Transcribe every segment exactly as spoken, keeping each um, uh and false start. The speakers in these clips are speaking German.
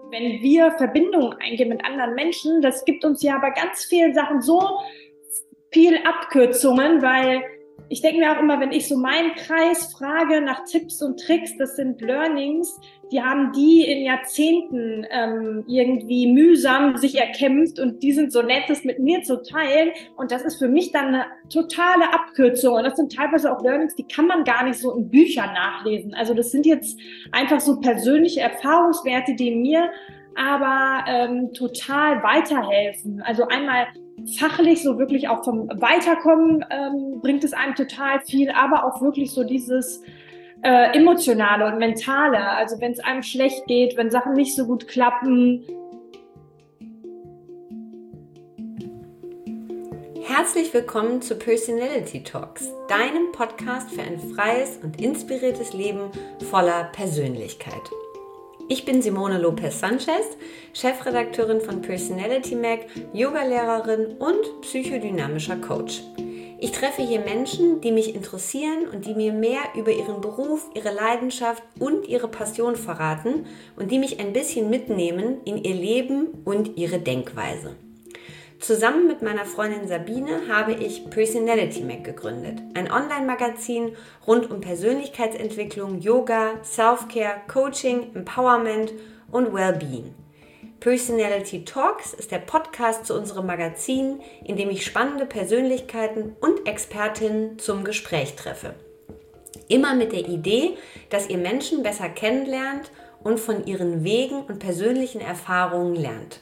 Wenn wir Verbindungen eingehen mit anderen Menschen, das gibt uns ja bei ganz vielen Sachen so viel Abkürzungen, weil ich denke mir auch immer, wenn ich so meinen Kreis frage nach Tipps und Tricks, das sind Learnings, die haben die in Jahrzehnten ähm, irgendwie mühsam sich erkämpft und die sind so nett, das mit mir zu teilen und das ist für mich dann eine totale Abkürzung und das sind teilweise auch Learnings, die kann man gar nicht so in Büchern nachlesen. Also das sind jetzt einfach so persönliche Erfahrungswerte, die mir aber ähm, total weiterhelfen. Also einmal fachlich so wirklich auch vom Weiterkommen ähm, bringt es einem total viel, aber auch wirklich so dieses äh, emotionale und mentale. Also wenn es einem schlecht geht, wenn Sachen nicht so gut klappen. Herzlich willkommen zu Personality Talks, deinem Podcast für ein freies und inspiriertes Leben voller Persönlichkeit. Ich bin Simone Lopez-Sanchez, Chefredakteurin von Personality Mag, Yogalehrerin und psychodynamischer Coach. Ich treffe hier Menschen, die mich interessieren und die mir mehr über ihren Beruf, ihre Leidenschaft und ihre Passion verraten und die mich ein bisschen mitnehmen in ihr Leben und ihre Denkweise. Zusammen mit meiner Freundin Sabine habe ich Personality Mag gegründet, ein Online-Magazin rund um Persönlichkeitsentwicklung, Yoga, Self-Care, Coaching, Empowerment und Wellbeing. Personality Talks ist der Podcast zu unserem Magazin, in dem ich spannende Persönlichkeiten und Expertinnen zum Gespräch treffe. Immer mit der Idee, dass ihr Menschen besser kennenlernt und von ihren Wegen und persönlichen Erfahrungen lernt.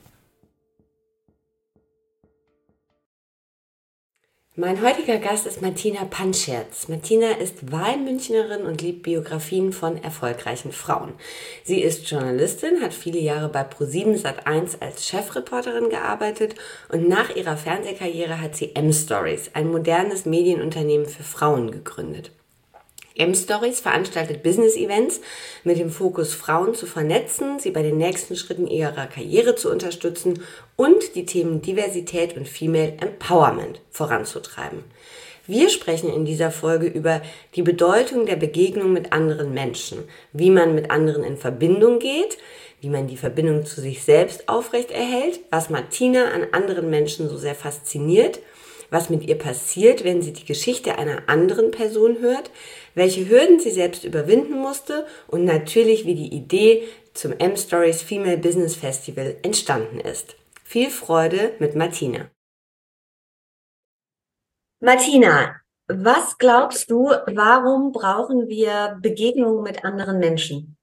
Mein heutiger Gast ist Martina Panscherz. Martina ist Wahlmünchnerin und liebt Biografien von erfolgreichen Frauen. Sie ist Journalistin, hat viele Jahre bei ProSieben Sat eins als Chefreporterin gearbeitet und nach ihrer Fernsehkarriere hat sie M-Stories, ein modernes Medienunternehmen für Frauen, gegründet. M-Stories veranstaltet Business-Events mit dem Fokus, Frauen zu vernetzen, sie bei den nächsten Schritten ihrer Karriere zu unterstützen und die Themen Diversität und Female Empowerment voranzutreiben. Wir sprechen in dieser Folge über die Bedeutung der Begegnung mit anderen Menschen, wie man mit anderen in Verbindung geht, wie man die Verbindung zu sich selbst aufrechterhält, was Martina an anderen Menschen so sehr fasziniert, was mit ihr passiert, wenn sie die Geschichte einer anderen Person hört, welche Hürden sie selbst überwinden musste und natürlich, wie die Idee zum M-Stories Female Business Festival entstanden ist. Viel Freude mit Martina. Martina, was glaubst du, warum brauchen wir Begegnungen mit anderen Menschen?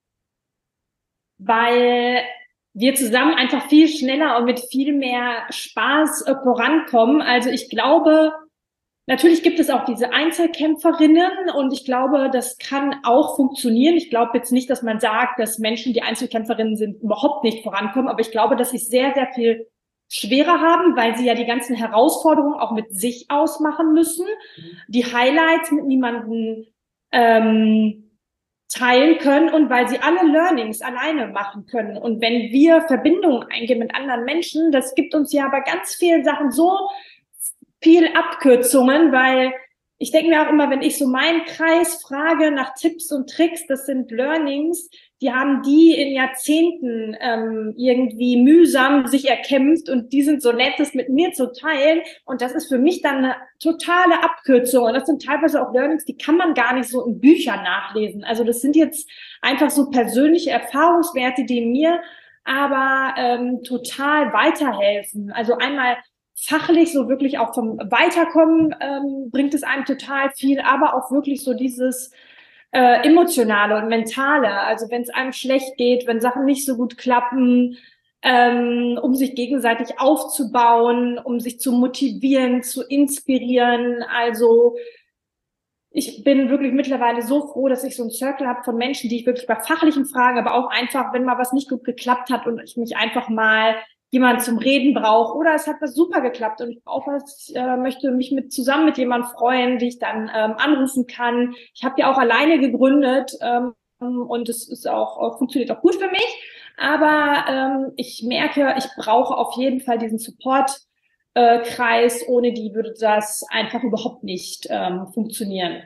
Weil wir zusammen einfach viel schneller und mit viel mehr Spaß äh, vorankommen. Also ich glaube, natürlich gibt es auch diese Einzelkämpferinnen und ich glaube, das kann auch funktionieren. Ich glaube jetzt nicht, dass man sagt, dass Menschen, die Einzelkämpferinnen sind, überhaupt nicht vorankommen, aber ich glaube, dass sie es sehr, sehr viel schwerer haben, weil sie ja die ganzen Herausforderungen auch mit sich ausmachen müssen, die Highlights mit niemandem ähm, teilen können und weil sie alle Learnings alleine machen können. Und wenn wir Verbindungen eingehen mit anderen Menschen, das gibt uns ja bei ganz vielen Sachen so viel Abkürzungen, weil ich denke mir auch immer, wenn ich so meinen Kreis frage nach Tipps und Tricks, das sind Learnings, die haben die in Jahrzehnten ähm, irgendwie mühsam sich erkämpft und die sind so nett, das mit mir zu teilen und das ist für mich dann eine totale Abkürzung und das sind teilweise auch Learnings, die kann man gar nicht so in Büchern nachlesen. Also das sind jetzt einfach so persönliche Erfahrungswerte, die mir aber ähm, total weiterhelfen. Also einmal fachlich so wirklich auch vom Weiterkommen ähm, bringt es einem total viel, aber auch wirklich so dieses äh, emotionale und mentale. Also wenn es einem schlecht geht, wenn Sachen nicht so gut klappen, ähm, um sich gegenseitig aufzubauen, um sich zu motivieren, zu inspirieren. Also ich bin wirklich mittlerweile so froh, dass ich so einen Circle habe von Menschen, die ich wirklich bei fachlichen Fragen, aber auch einfach, wenn mal was nicht gut geklappt hat und ich mich einfach mal jemand zum Reden brauche oder es hat was super geklappt und ich brauche was, ich äh, möchte mich mit zusammen mit jemand freuen, die ich dann ähm, anrufen kann. Ich habe ja auch alleine gegründet ähm, und es ist auch, auch funktioniert auch gut für mich, aber ähm, ich merke, ich brauche auf jeden Fall diesen Support äh, Kreis, ohne die würde das einfach überhaupt nicht ähm, funktionieren.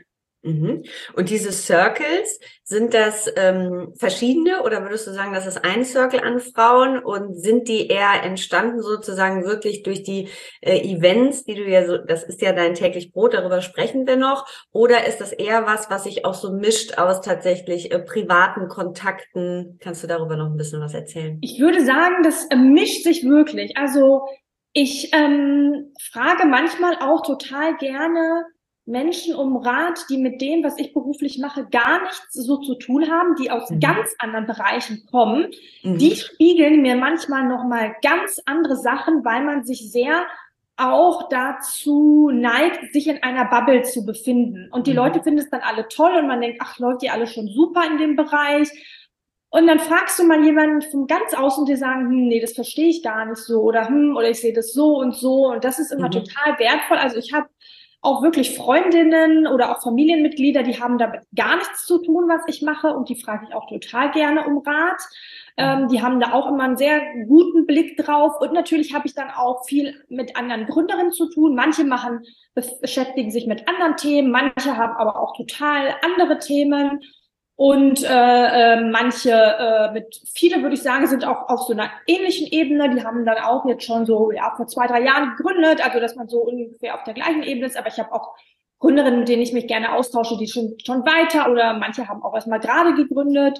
Mhm. Und diese Circles, sind das ähm, verschiedene oder würdest du sagen, das ist ein Circle an Frauen und sind die eher entstanden sozusagen wirklich durch die äh, Events, die du ja so, das ist ja dein täglich Brot, darüber sprechen wir noch, oder ist das eher was, was sich auch so mischt aus tatsächlich äh, privaten Kontakten? Kannst du darüber noch ein bisschen was erzählen? Ich würde sagen, das äh, mischt sich wirklich. Also ich ähm, frage manchmal auch total gerne Menschen um Rat, die mit dem, was ich beruflich mache, gar nichts so zu tun haben, die aus Mhm. ganz anderen Bereichen kommen. Mhm. Die spiegeln mir manchmal nochmal ganz andere Sachen, weil man sich sehr auch dazu neigt, sich in einer Bubble zu befinden. Und die Mhm. Leute finden es dann alle toll und man denkt, ach, läuft die alle schon super in dem Bereich. Und dann fragst du mal jemanden von ganz außen, die sagen, hm, nee, das verstehe ich gar nicht so oder hm, oder ich sehe das so und so. Und das ist immer Mhm. total wertvoll. Also ich habe auch wirklich Freundinnen oder auch Familienmitglieder, die haben damit gar nichts zu tun, was ich mache. Und die frage ich auch total gerne um Rat. Ähm, die haben da auch immer einen sehr guten Blick drauf. Und natürlich habe ich dann auch viel mit anderen Gründerinnen zu tun. Manche machen, beschäftigen sich mit anderen Themen, manche haben aber auch total andere Themen. Und äh, äh, manche, äh, mit viele würde ich sagen, sind auch auf so einer ähnlichen Ebene. Die haben dann auch jetzt schon so ja vor zwei, drei Jahren gegründet, also dass man so ungefähr auf der gleichen Ebene ist. Aber ich habe auch Gründerinnen, mit denen ich mich gerne austausche, die schon schon weiter oder manche haben auch erstmal gerade gegründet.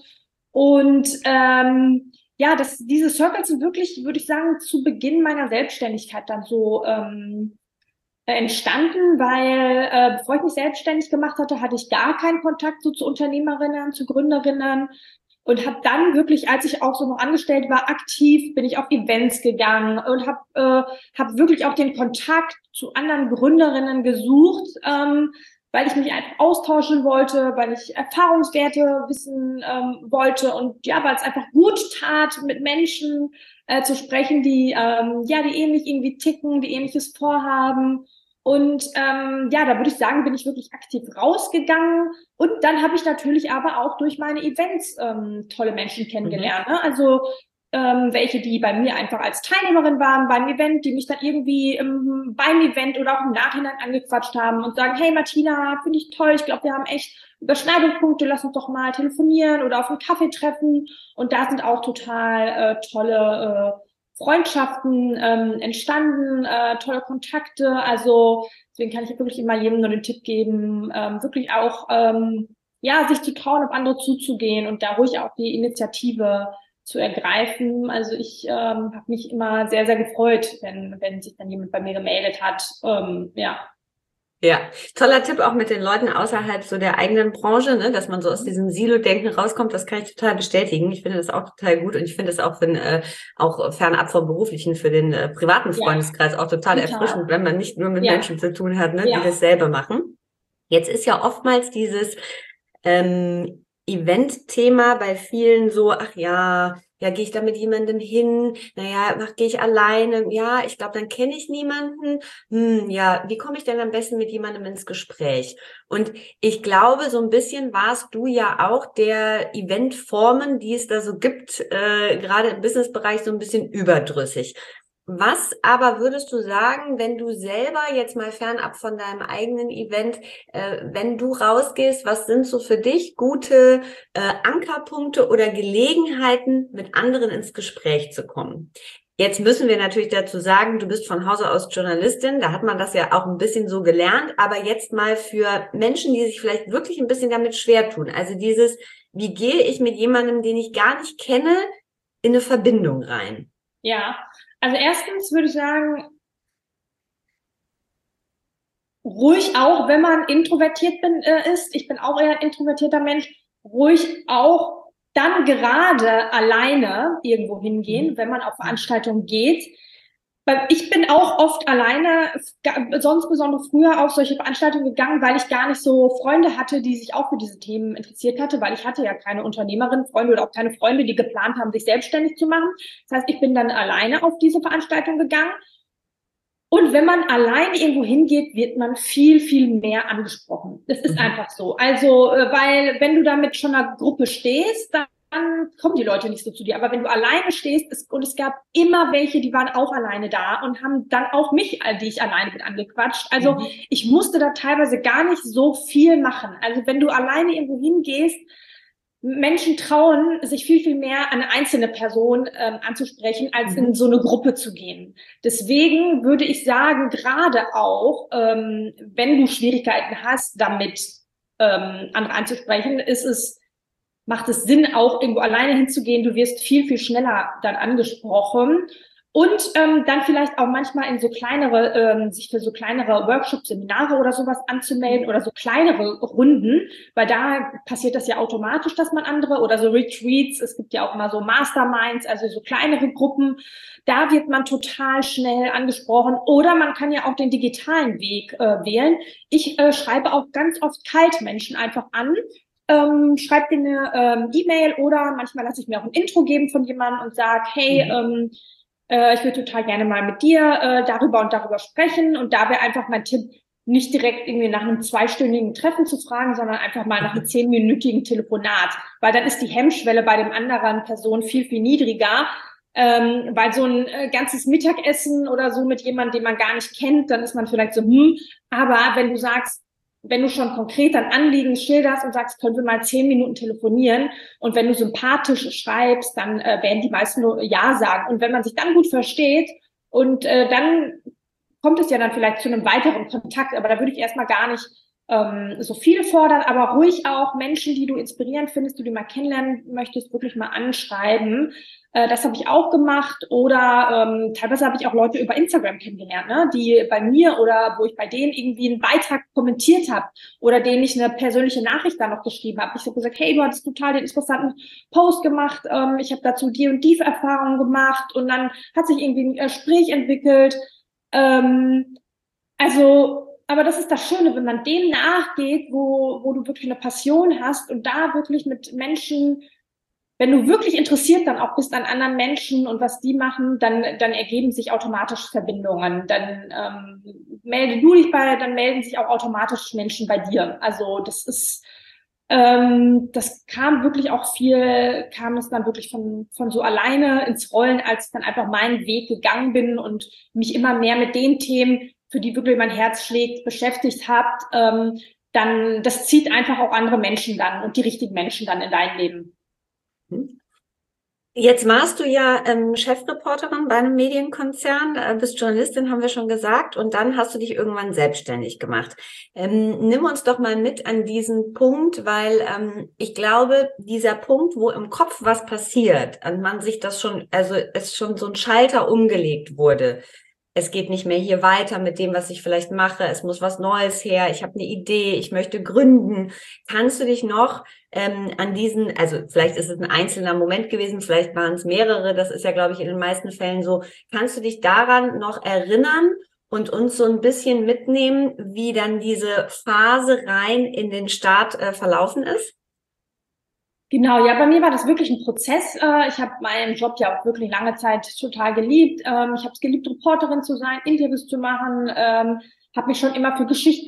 Und ähm, ja, das, diese Circles sind wirklich, würde ich sagen, zu Beginn meiner Selbstständigkeit dann so ähm, entstanden, weil äh, bevor ich mich selbstständig gemacht hatte, hatte ich gar keinen Kontakt so zu Unternehmerinnen, zu Gründerinnen und habe dann wirklich, als ich auch so noch angestellt war, aktiv bin ich auf Events gegangen und habe äh, hab wirklich auch den Kontakt zu anderen Gründerinnen gesucht, ähm, weil ich mich einfach austauschen wollte, weil ich Erfahrungswerte wissen ähm, wollte und ja, weil es einfach gut tat, mit Menschen äh, zu sprechen, die ähm, ja, die ähnlich irgendwie ticken, die ähnliches vorhaben. Und ähm, ja, da würde ich sagen, bin ich wirklich aktiv rausgegangen. Und dann habe ich natürlich aber auch durch meine Events ähm, tolle Menschen kennengelernt. Ne? Also ähm, welche, die bei mir einfach als Teilnehmerin waren beim Event, die mich dann irgendwie ähm, beim Event oder auch im Nachhinein angequatscht haben und sagen, hey Martina, finde ich toll, ich glaube, wir haben echt Überschneidungspunkte, lass uns doch mal telefonieren oder auf einen Kaffee treffen. Und da sind auch total äh, tolle äh, Freundschaften ähm, entstanden, äh, tolle Kontakte. Also deswegen kann ich wirklich immer jedem nur den Tipp geben, ähm, wirklich auch ähm, ja sich zu trauen, auf andere zuzugehen und da ruhig auch die Initiative zu ergreifen. Also ich ähm, habe mich immer sehr, sehr gefreut, wenn, wenn sich dann jemand bei mir gemeldet hat. Ähm, ja. Ja, toller Tipp auch mit den Leuten außerhalb so der eigenen Branche, ne, dass man so aus diesem Silo-Denken rauskommt, das kann ich total bestätigen. Ich finde das auch total gut und ich finde es auch, wenn, äh, auch fernab vom Beruflichen für den äh, privaten Freundeskreis ja, auch total, total erfrischend, wenn man nicht nur mit ja. Menschen zu tun hat, ne, ja. die dasselbe machen. Jetzt ist ja oftmals dieses ähm, Event-Thema bei vielen so, ach ja, ja, gehe ich da mit jemandem hin? Naja, gehe ich alleine? Ja, ich glaube, dann kenne ich niemanden. Hm, ja, wie komme ich denn am besten mit jemandem ins Gespräch? Und ich glaube, so ein bisschen warst du ja auch der Eventformen, die es da so gibt, äh, gerade im Businessbereich so ein bisschen überdrüssig. Was aber würdest du sagen, wenn du selber jetzt mal fernab von deinem eigenen Event, äh, wenn du rausgehst, was sind so für dich gute äh, Ankerpunkte oder Gelegenheiten, mit anderen ins Gespräch zu kommen? Jetzt müssen wir natürlich dazu sagen, du bist von Hause aus Journalistin, da hat man das ja auch ein bisschen so gelernt, aber jetzt mal für Menschen, die sich vielleicht wirklich ein bisschen damit schwer tun, also dieses, wie gehe ich mit jemandem, den ich gar nicht kenne, in eine Verbindung rein? Ja, also erstens würde ich sagen, ruhig auch, wenn man introvertiert bin, äh, ist, ich bin auch eher ein introvertierter Mensch, ruhig auch dann gerade alleine irgendwo hingehen, mhm. wenn man auf Veranstaltungen geht. Weil ich bin auch oft alleine, sonst besonders früher auf solche Veranstaltungen gegangen, weil ich gar nicht so Freunde hatte, die sich auch für diese Themen interessiert hatte, weil ich hatte ja keine Unternehmerin, Freunde oder auch keine Freunde, die geplant haben, sich selbstständig zu machen. Das heißt, ich bin dann alleine auf diese Veranstaltung gegangen. Und wenn man alleine irgendwo hingeht, wird man viel, viel mehr angesprochen. Das ist mhm. einfach so. Also, weil wenn du da mit schon einer Gruppe stehst, dann dann kommen die Leute nicht so zu dir. Aber wenn du alleine stehst, ist, und es gab immer welche, die waren auch alleine da und haben dann auch mich, die ich alleine bin, angequatscht. Also mhm. ich musste da teilweise gar nicht so viel machen. Also wenn du alleine irgendwo hingehst, Menschen trauen, sich viel, viel mehr an eine einzelne Person ähm, anzusprechen, als mhm. in so eine Gruppe zu gehen. Deswegen würde ich sagen, gerade auch, ähm, wenn du Schwierigkeiten hast, damit ähm, andere anzusprechen, ist es, macht es Sinn, auch irgendwo alleine hinzugehen. Du wirst viel, viel schneller dann angesprochen. Und ähm, dann vielleicht auch manchmal in so kleinere, ähm, sich für so kleinere Workshops, Seminare oder sowas anzumelden oder so kleinere Runden, weil da passiert das ja automatisch, dass man andere oder so Retreats, es gibt ja auch mal so Masterminds, also so kleinere Gruppen, da wird man total schnell angesprochen oder man kann ja auch den digitalen Weg äh, wählen. Ich äh, schreibe auch ganz oft kalt Menschen einfach an, ähm, schreibe denen eine ähm, E-Mail oder manchmal lasse ich mir auch ein Intro geben von jemandem und sage, hey, mhm. ähm, ich würde total gerne mal mit dir äh, darüber und darüber sprechen. Und da wäre einfach mein Tipp, nicht direkt irgendwie nach einem zweistündigen Treffen zu fragen, sondern einfach mal nach einem zehnminütigen Telefonat. Weil dann ist die Hemmschwelle bei dem anderen Person viel, viel niedriger. Ähm, weil so ein äh, ganzes Mittagessen oder so mit jemandem, den man gar nicht kennt, dann ist man vielleicht so, hm. Aber wenn du sagst, wenn du schon konkret dein Anliegen schilderst und sagst, können wir mal zehn Minuten telefonieren und wenn du sympathisch schreibst, dann äh, werden die meisten nur Ja sagen. Und wenn man sich dann gut versteht und äh, dann kommt es ja dann vielleicht zu einem weiteren Kontakt, aber da würde ich erstmal gar nicht ähm, so viel fordern, aber ruhig auch Menschen, die du inspirierend findest, die du mal kennenlernen möchtest, wirklich mal anschreiben. Äh, das habe ich auch gemacht oder ähm, teilweise habe ich auch Leute über Instagram kennengelernt, ne, die bei mir oder wo ich bei denen irgendwie einen Beitrag kommentiert habe oder denen ich eine persönliche Nachricht dann noch geschrieben habe. Ich habe gesagt, hey, du hattest total den interessanten Post gemacht, ähm, ich habe dazu die und die Erfahrungen gemacht und dann hat sich irgendwie ein Gespräch entwickelt. Ähm, also aber das ist das Schöne, wenn man dem nachgeht, wo, wo du wirklich eine Passion hast und da wirklich mit Menschen, wenn du wirklich interessiert dann auch bist an anderen Menschen und was die machen, dann, dann ergeben sich automatisch Verbindungen. Dann ähm, melde du dich bei, dann melden sich auch automatisch Menschen bei dir. Also das ist, ähm, das kam wirklich auch viel, kam es dann wirklich von, von so alleine ins Rollen, als ich dann einfach meinen Weg gegangen bin und mich immer mehr mit den Themen, für die wirklich mein Herz schlägt, beschäftigt habt, ähm, dann, das zieht einfach auch andere Menschen dann und die richtigen Menschen dann in dein Leben. Jetzt warst du ja ähm, Chefreporterin bei einem Medienkonzern, äh, bist Journalistin, haben wir schon gesagt, und dann hast du dich irgendwann selbstständig gemacht. Ähm, nimm uns doch mal mit an diesen Punkt, weil ähm, ich glaube, dieser Punkt, wo im Kopf was passiert und man sich das schon, also es schon so ein Schalter umgelegt wurde, es geht nicht mehr hier weiter mit dem, was ich vielleicht mache, es muss was Neues her, ich habe eine Idee, ich möchte gründen. Kannst du dich noch ähm, an diesen, also vielleicht ist es ein einzelner Moment gewesen, vielleicht waren es mehrere, das ist ja, glaube ich, in den meisten Fällen so. Kannst du dich daran noch erinnern und uns so ein bisschen mitnehmen, wie dann diese Phase rein in den Start äh, verlaufen ist? Genau, ja, bei mir war das wirklich ein Prozess. Ich habe meinen Job ja auch wirklich lange Zeit total geliebt. Ich habe es geliebt, Reporterin zu sein, Interviews zu machen, habe mich schon immer für Geschichten,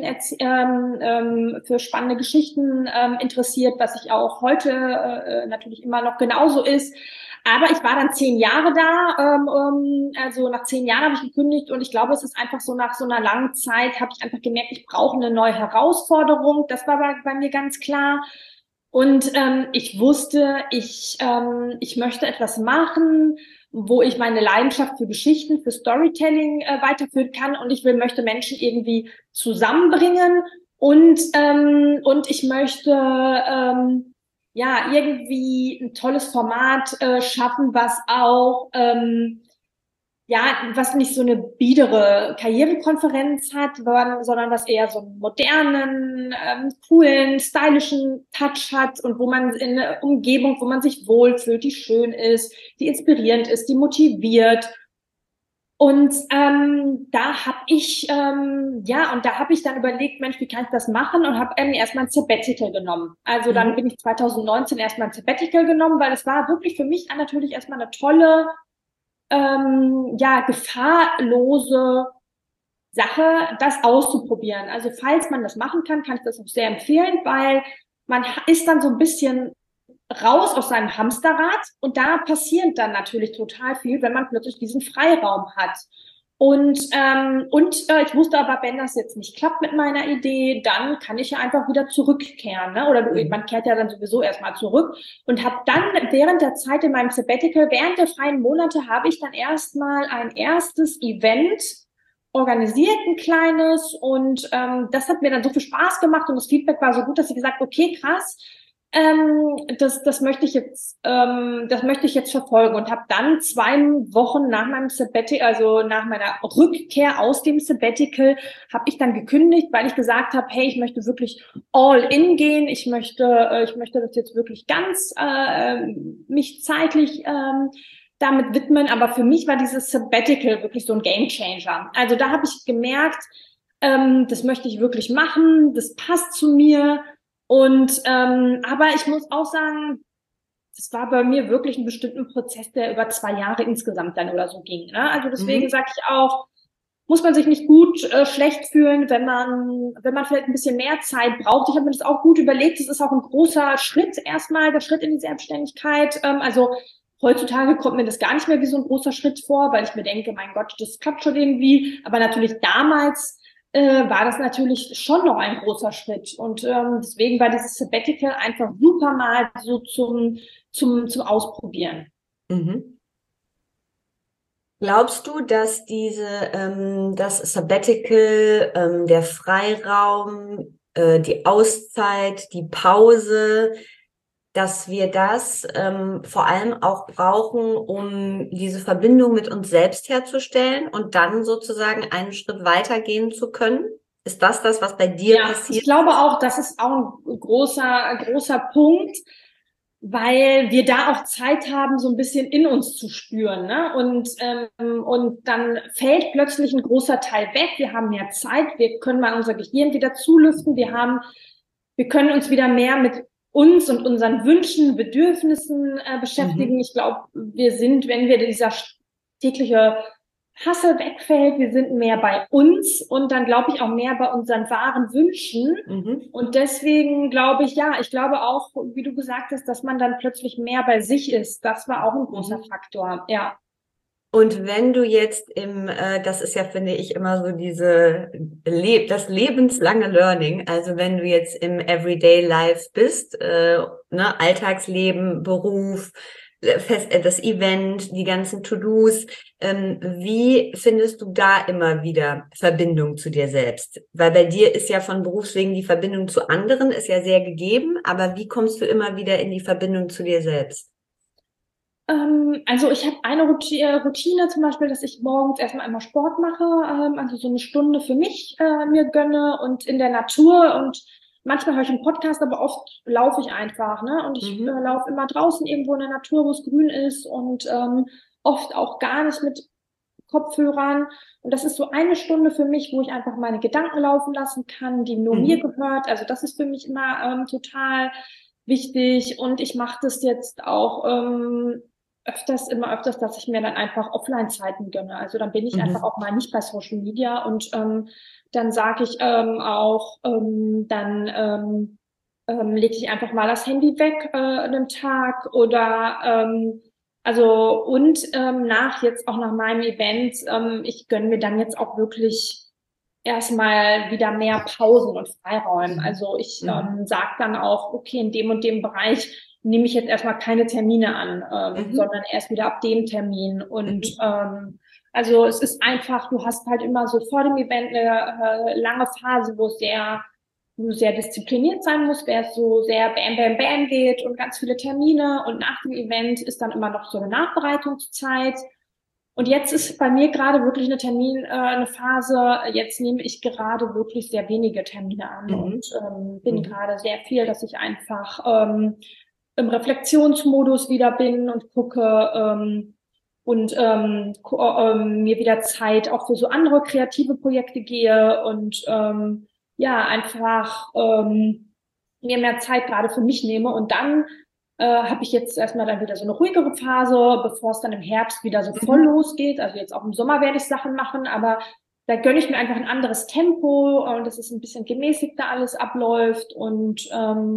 für spannende Geschichten interessiert, was ich auch heute natürlich immer noch genauso ist. Aber ich war dann zehn Jahre da, also nach zehn Jahren habe ich gekündigt und ich glaube, es ist einfach so nach so einer langen Zeit, habe ich einfach gemerkt, ich brauche eine neue Herausforderung. Das war bei, bei mir ganz klar. Und ähm, ich wusste, ich, ähm, ich möchte etwas machen, wo ich meine Leidenschaft für Geschichten, für Storytelling äh, weiterführen kann. Und ich will, möchte Menschen irgendwie zusammenbringen. Und, ähm, und ich möchte ähm, ja irgendwie ein tolles Format äh, schaffen, was auch ähm, ja, was nicht so eine biedere Karrierekonferenz hat, sondern was eher so einen modernen, ähm, coolen, stylischen Touch hat und wo man in einer Umgebung, wo man sich wohlfühlt, die schön ist, die inspirierend ist, die motiviert. Und ähm, da habe ich, ähm, ja, und da habe ich dann überlegt, Mensch, wie kann ich das machen? Und habe ähm, erstmal ein Sabbatical genommen. Also dann mhm. bin ich zwanzig neunzehn erstmal ein Sabbatical genommen, weil es war wirklich für mich natürlich erstmal eine tolle, Ähm, ja, gefahrlose Sache, das auszuprobieren. Also falls man das machen kann, kann ich das auch sehr empfehlen, weil man ist dann so ein bisschen raus aus seinem Hamsterrad und da passiert dann natürlich total viel, wenn man plötzlich diesen Freiraum hat. Und ähm, und äh, ich wusste aber, wenn das jetzt nicht klappt mit meiner Idee, dann kann ich ja einfach wieder zurückkehren, ne? Oder du, man kehrt ja dann sowieso erstmal zurück und habe dann während der Zeit in meinem Sabbatical, während der freien Monate, habe ich dann erstmal ein erstes Event organisiert, ein kleines, und ähm, das hat mir dann so viel Spaß gemacht und das Feedback war so gut, dass ich gesagt, okay, krass, ähm, das, das möchte ich jetzt, ähm, das möchte ich jetzt verfolgen, und habe dann zwei Wochen nach meinem Sabbatical, also nach meiner Rückkehr aus dem Sabbatical, habe ich dann gekündigt, weil ich gesagt habe, hey, ich möchte wirklich all in gehen, ich möchte, äh, ich möchte das jetzt wirklich ganz äh, mich zeitlich ähm, damit widmen, aber für mich war dieses Sabbatical wirklich so ein Gamechanger. Also da habe ich gemerkt, ähm, das möchte ich wirklich machen, das passt zu mir. Und ähm, aber ich muss auch sagen, das war bei mir wirklich ein bestimmter Prozess, der über zwei Jahre insgesamt dann oder so ging. Ne? Also deswegen Mhm. sage ich auch, muss man sich nicht gut äh, schlecht fühlen, wenn man wenn man vielleicht ein bisschen mehr Zeit braucht. Ich habe mir das auch gut überlegt. Das ist auch ein großer Schritt erstmal, der Schritt in die Selbstständigkeit. Ähm, also heutzutage kommt mir das gar nicht mehr wie so ein großer Schritt vor, weil ich mir denke, mein Gott, das klappt schon irgendwie. Aber natürlich damals äh, war das natürlich schon noch ein großer Schritt. Und ähm, deswegen war dieses Sabbatical einfach super mal so zum, zum, zum Ausprobieren. Mhm. Glaubst du, dass diese, ähm, das Sabbatical, ähm, der Freiraum, äh, die Auszeit, die Pause, dass wir das ähm, vor allem auch brauchen, um diese Verbindung mit uns selbst herzustellen und dann sozusagen einen Schritt weitergehen zu können? Ist das das, was bei dir Ja, ich passiert? glaube auch, das ist auch ein großer, großer Punkt, weil wir da auch Zeit haben, so ein bisschen in uns zu spüren, ne? Und ähm, und dann fällt plötzlich ein großer Teil weg. Wir haben mehr Zeit, wir können mal unser Gehirn wieder zulüften, wir haben, wir können uns wieder mehr mit uns und unseren Wünschen, Bedürfnissen äh, beschäftigen. Mhm. Ich glaube, wir sind, wenn wir dieser tägliche Hassel wegfällt, wir sind mehr bei uns und dann glaube ich auch mehr bei unseren wahren Wünschen. Mhm. Und deswegen glaube ich, ja, ich glaube auch, wie du gesagt hast, dass man dann plötzlich mehr bei sich ist. Das war auch ein großer Mhm. Faktor, ja. Und wenn du jetzt im, äh, das ist ja, finde ich, immer so diese, Le das lebenslange Learning, also wenn du jetzt im Everyday Life bist, äh, ne, Alltagsleben, Beruf, äh, fest, äh, das Event, die ganzen To-Dos, ähm, wie findest du da immer wieder Verbindung zu dir selbst? Weil bei dir ist ja von Berufswegen die Verbindung zu anderen, ist ja sehr gegeben, aber wie kommst du immer wieder in die Verbindung zu dir selbst? Ähm, also ich habe eine Routine, Routine zum Beispiel, dass ich morgens erstmal einmal Sport mache, ähm, also so eine Stunde für mich äh, mir gönne und in der Natur, und manchmal höre ich einen Podcast, aber oft laufe ich einfach, ne? Und ich äh, Mhm. laufe immer draußen irgendwo in der Natur, wo es grün ist, und ähm, oft auch gar nicht mit Kopfhörern. Und das ist so eine Stunde für mich, wo ich einfach meine Gedanken laufen lassen kann, die nur mir Mhm. gehört. Also das ist für mich immer ähm, total wichtig. Und ich mache das jetzt auch ähm, öfters, immer öfters, dass ich mir dann einfach Offline-Zeiten gönne. Also dann bin ich einfach Mhm. auch mal nicht bei Social Media, und ähm, dann sage ich ähm, auch, ähm, dann ähm, ähm, lege ich einfach mal das Handy weg äh, an einem Tag, oder ähm, also und ähm, nach jetzt auch nach meinem Event, ähm, ich gönne mir dann jetzt auch wirklich erstmal wieder mehr Pausen und Freiräumen. Mhm. Also ich Mhm. ähm, sage dann auch, okay, in dem und dem Bereich nehme ich jetzt erstmal keine Termine an, ähm, Mhm. sondern erst wieder ab dem Termin. Und Mhm. ähm, also es ist einfach, du hast halt immer so vor dem Event eine äh, lange Phase, wo es sehr wo du sehr diszipliniert sein musst, wer es so sehr bam, bam, bam geht und ganz viele Termine, und nach dem Event ist dann immer noch so eine Nachbereitungszeit. Und jetzt ist bei mir gerade wirklich eine Termin, äh, eine Phase, jetzt nehme ich gerade wirklich sehr wenige Termine an und Mhm. ähm, bin Mhm. gerade sehr viel, dass ich einfach ähm, im Reflexionsmodus wieder bin und gucke ähm, und ähm, ähm, mir wieder Zeit auch für so andere kreative Projekte gehe und ähm, ja, einfach ähm, mir mehr Zeit gerade für mich nehme, und dann äh, habe ich jetzt erstmal dann wieder so eine ruhigere Phase, bevor es dann im Herbst wieder so voll Mhm. losgeht. Also jetzt auch im Sommer werde ich Sachen machen, aber da gönne ich mir einfach ein anderes Tempo und dass es ein bisschen gemäßigter alles abläuft, und ähm,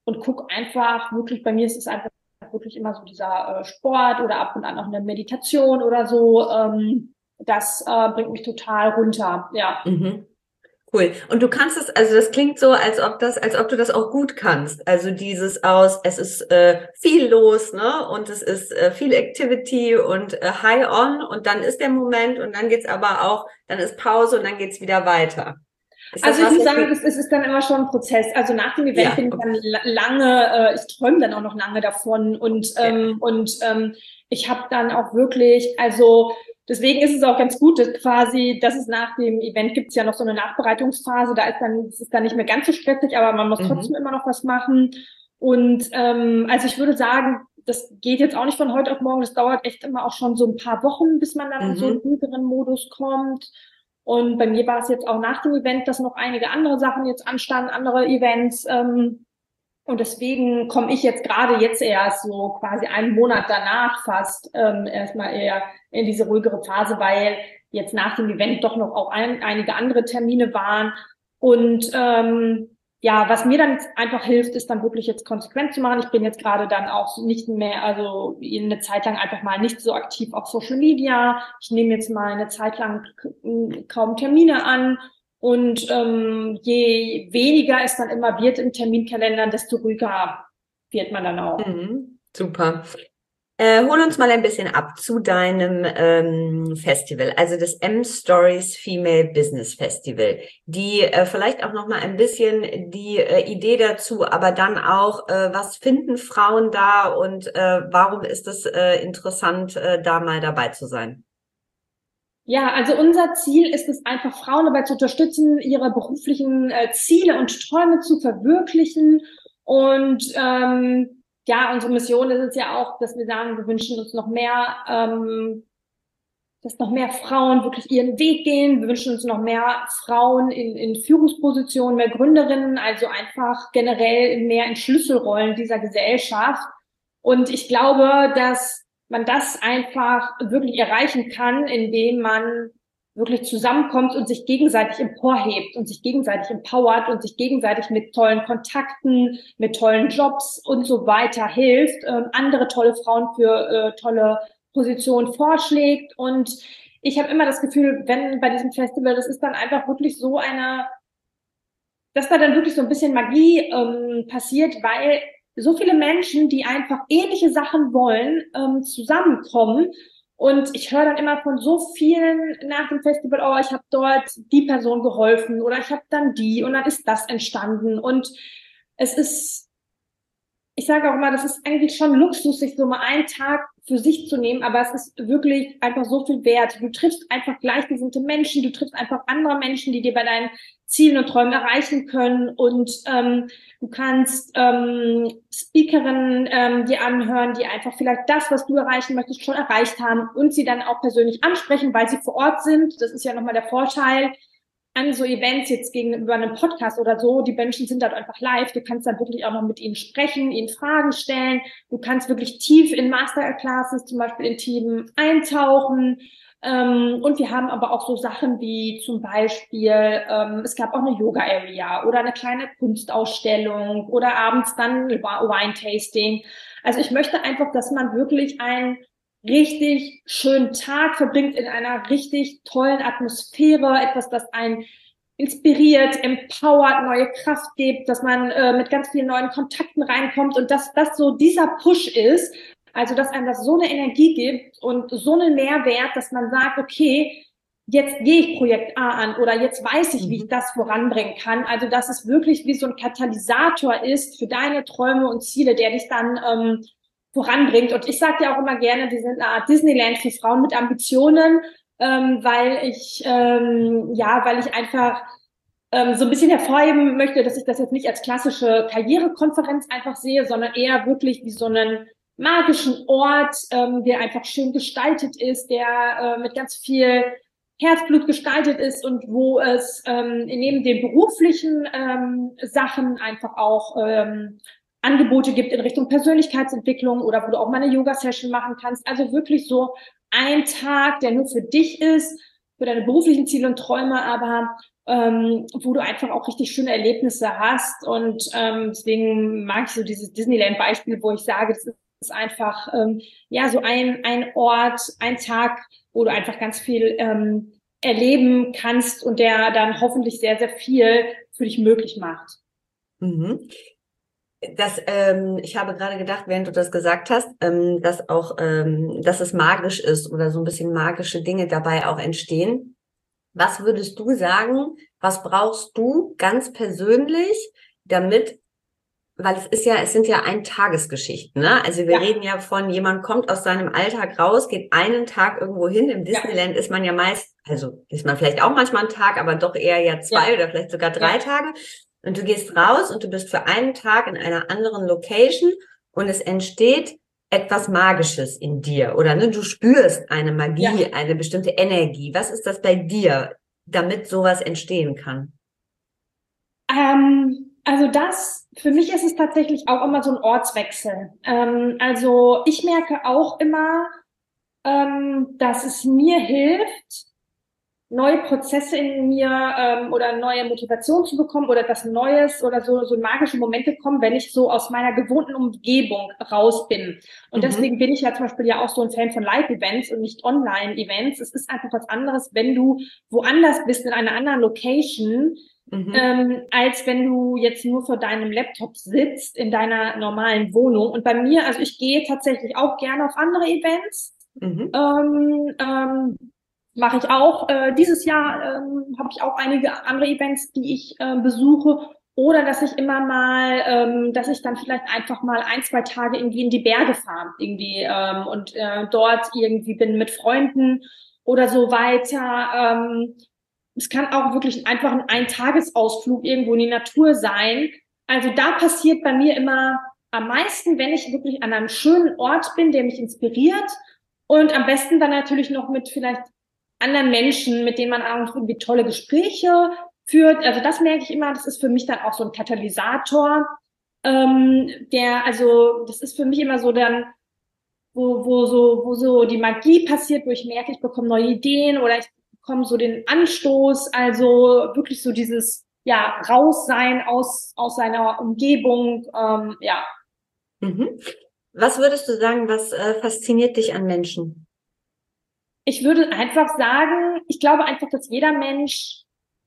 und gucke einfach wirklich, bei mir ist es einfach wirklich immer so dieser äh, Sport oder ab und an noch eine Meditation oder so. Ähm, das äh, bringt mich total runter, ja. Mhm. Cool. Und du kannst es, also das klingt so, als ob das, als ob du das auch gut kannst. Also dieses aus, es ist äh, viel los, ne? Und es ist äh, viel Activity und äh, High on und dann ist der Moment und dann geht's aber auch, dann ist Pause und dann geht's wieder weiter. Ist das Also ich was, muss was sagen, du... es, es ist dann immer schon ein Prozess. Also nach dem Event Ja, bin ich dann la- lange, äh, ich träume dann auch noch lange davon und ja. ähm, und ähm, ich habe dann auch wirklich, also deswegen ist es auch ganz gut, dass quasi, dass es nach dem Event gibt es ja noch so eine Nachbereitungsphase, da ist dann, es ist dann nicht mehr ganz so stressig, aber man muss trotzdem Mhm. immer noch was machen. Und ähm, also ich würde sagen, das geht jetzt auch nicht von heute auf morgen, das dauert echt immer auch schon so ein paar Wochen, bis man dann in so einen Mhm. ruhigeren Modus kommt. Und bei mir war es jetzt auch nach dem Event, dass noch einige andere Sachen jetzt anstanden, andere Events. Ähm, und deswegen komme ich jetzt gerade jetzt erst so quasi einen Monat danach fast ähm, erstmal eher in diese ruhigere Phase, weil jetzt nach dem Event doch noch auch ein, einige andere Termine waren. Und ähm, ja, was mir dann einfach hilft, ist dann wirklich jetzt konsequent zu machen. Ich bin jetzt gerade dann auch nicht mehr, also eine Zeit lang einfach mal nicht so aktiv auf Social Media. Ich nehme jetzt mal eine Zeit lang kaum Termine an. Und ähm, je weniger es dann immer wird im Terminkalender, desto ruhiger wird man dann auch. Mhm. Super. Äh, hol uns mal ein bisschen ab zu deinem ähm, Festival, also das M-Stories Female Business Festival. Die äh, vielleicht auch noch mal ein bisschen die äh, Idee dazu, aber dann auch, äh, was finden Frauen da und äh, warum ist es äh, interessant, äh, da mal dabei zu sein? Ja, also unser Ziel ist es einfach, Frauen dabei zu unterstützen, ihre beruflichen äh, Ziele und Träume zu verwirklichen. Und ähm, ja, unsere Mission ist es ja auch, dass wir sagen, wir wünschen uns noch mehr, ähm, dass noch mehr Frauen wirklich ihren Weg gehen. Wir wünschen uns noch mehr Frauen in, in Führungspositionen, mehr Gründerinnen, also einfach generell mehr in Schlüsselrollen dieser Gesellschaft. Und ich glaube, dass man das einfach wirklich erreichen kann, indem man wirklich zusammenkommt und sich gegenseitig emporhebt und sich gegenseitig empowert und sich gegenseitig mit tollen Kontakten, mit tollen Jobs und so weiter hilft, äh, andere tolle Frauen für äh, tolle Positionen vorschlägt. Und ich habe immer das Gefühl, wenn bei diesem Festival, das ist dann einfach wirklich so eine, dass da dann wirklich so ein bisschen Magie ähm, passiert, weil so viele Menschen, die einfach ähnliche Sachen wollen, ähm, zusammenkommen. Und ich höre dann immer von so vielen nach dem Festival, oh, ich habe dort die Person geholfen oder ich habe dann die und dann ist das entstanden. Und es ist, ich sage auch immer, das ist eigentlich schon Luxus, sich so mal einen Tag für sich zu nehmen, aber es ist wirklich einfach so viel wert. Du triffst einfach gleichgesinnte Menschen, du triffst einfach andere Menschen, die dir bei deinen Zielen und Träumen erreichen können und ähm, du kannst ähm, Speakerinnen ähm, dir anhören, die einfach vielleicht das, was du erreichen möchtest, schon erreicht haben und sie dann auch persönlich ansprechen, weil sie vor Ort sind. Das ist ja nochmal der Vorteil an so Events jetzt gegenüber einem Podcast oder so, die Menschen sind dort einfach live, du kannst dann wirklich auch noch mit ihnen sprechen, ihnen Fragen stellen, du kannst wirklich tief in Masterclasses, zum Beispiel in Themen eintauchen, ähm, und wir haben aber auch so Sachen wie zum Beispiel, ähm, es gab auch eine Yoga-Area oder eine kleine Kunstausstellung oder abends dann Wine-Tasting. Also ich möchte einfach, dass man wirklich ein richtig schönen Tag verbringt in einer richtig tollen Atmosphäre, etwas, das einen inspiriert, empowert, neue Kraft gibt, dass man äh, mit ganz vielen neuen Kontakten reinkommt und dass das so dieser Push ist, also dass einem das so eine Energie gibt und so einen Mehrwert, dass man sagt, okay, jetzt gehe ich Projekt A an oder jetzt weiß ich, wie ich das voranbringen kann. Also dass es wirklich wie so ein Katalysator ist für deine Träume und Ziele, der dich dann ähm, voranbringt. Und ich sage ja auch immer gerne, wir sind eine Art Disneyland für Frauen mit Ambitionen, ähm, weil ich ähm, ja, weil ich einfach ähm, so ein bisschen hervorheben möchte, dass ich das jetzt nicht als klassische Karrierekonferenz einfach sehe, sondern eher wirklich wie so einen magischen Ort, ähm, der einfach schön gestaltet ist, der äh, mit ganz viel Herzblut gestaltet ist und wo es ähm, neben den beruflichen ähm, Sachen einfach auch ähm, Angebote gibt in Richtung Persönlichkeitsentwicklung oder wo du auch mal eine Yoga-Session machen kannst. Also wirklich so ein Tag, der nur für dich ist, für deine beruflichen Ziele und Träume, aber ähm, wo du einfach auch richtig schöne Erlebnisse hast. Und ähm, deswegen mag ich so dieses Disneyland-Beispiel, wo ich sage, das ist einfach ähm, ja so ein ein Ort, ein Tag, wo du einfach ganz viel ähm, erleben kannst und der dann hoffentlich sehr, sehr viel für dich möglich macht. Mhm. Das, ähm, ich habe gerade gedacht, während du das gesagt hast, ähm, dass auch, ähm, dass es magisch ist oder so ein bisschen magische Dinge dabei auch entstehen. Was würdest du sagen, was brauchst du ganz persönlich, damit, weil es ist ja, es sind ja Eintagesgeschichten, ne? Also wir Ja. reden ja von, jemand kommt aus seinem Alltag raus, geht einen Tag irgendwo hin. Im Ja. Disneyland ist man ja meist, also ist man vielleicht auch manchmal einen Tag, aber doch eher ja zwei Ja. oder vielleicht sogar drei Ja. Tage. Und du gehst raus und du bist für einen Tag in einer anderen Location und es entsteht etwas Magisches in dir oder ne, du spürst eine Magie, Ja. eine bestimmte Energie. Was ist das bei dir, damit sowas entstehen kann? Ähm, also das, für mich ist es tatsächlich auch immer so ein Ortswechsel. Ähm, also ich merke auch immer, ähm, dass es mir hilft, neue Prozesse in mir ähm, oder neue Motivation zu bekommen oder etwas Neues oder so, so magische Momente kommen, wenn ich so aus meiner gewohnten Umgebung raus bin. Und deswegen Mhm. bin ich ja zum Beispiel ja auch so ein Fan von Live-Events und nicht Online-Events. Es ist einfach was anderes, wenn du woanders bist, in einer anderen Location, Mhm. ähm, als wenn du jetzt nur vor deinem Laptop sitzt in deiner normalen Wohnung. Und bei mir, also ich gehe tatsächlich auch gerne auf andere Events. Mhm. Ähm, ähm, mache ich auch. Äh, dieses Jahr ähm, habe ich auch einige andere Events, die ich äh, besuche. Oder dass ich immer mal, ähm, dass ich dann vielleicht einfach mal ein, zwei Tage irgendwie in die Berge fahre, irgendwie ähm, und äh, dort irgendwie bin mit Freunden oder so weiter. Ähm, es kann auch wirklich einfach ein Eintagesausflug irgendwo in die Natur sein. Also da passiert bei mir immer am meisten, wenn ich wirklich an einem schönen Ort bin, der mich inspiriert und am besten dann natürlich noch mit vielleicht anderen Menschen, mit denen man auch irgendwie tolle Gespräche führt. Also das merke ich immer, das ist für mich dann auch so ein Katalysator, ähm, der, also das ist für mich immer so dann, wo, wo so, wo so die Magie passiert, wo ich merke, ich bekomme neue Ideen oder ich bekomme so den Anstoß, also wirklich so dieses, ja, raussein aus, aus seiner Umgebung, ähm, ja. Mhm. Was würdest du sagen, was äh, fasziniert dich an Menschen? Ich würde einfach sagen, ich glaube einfach, dass jeder Mensch,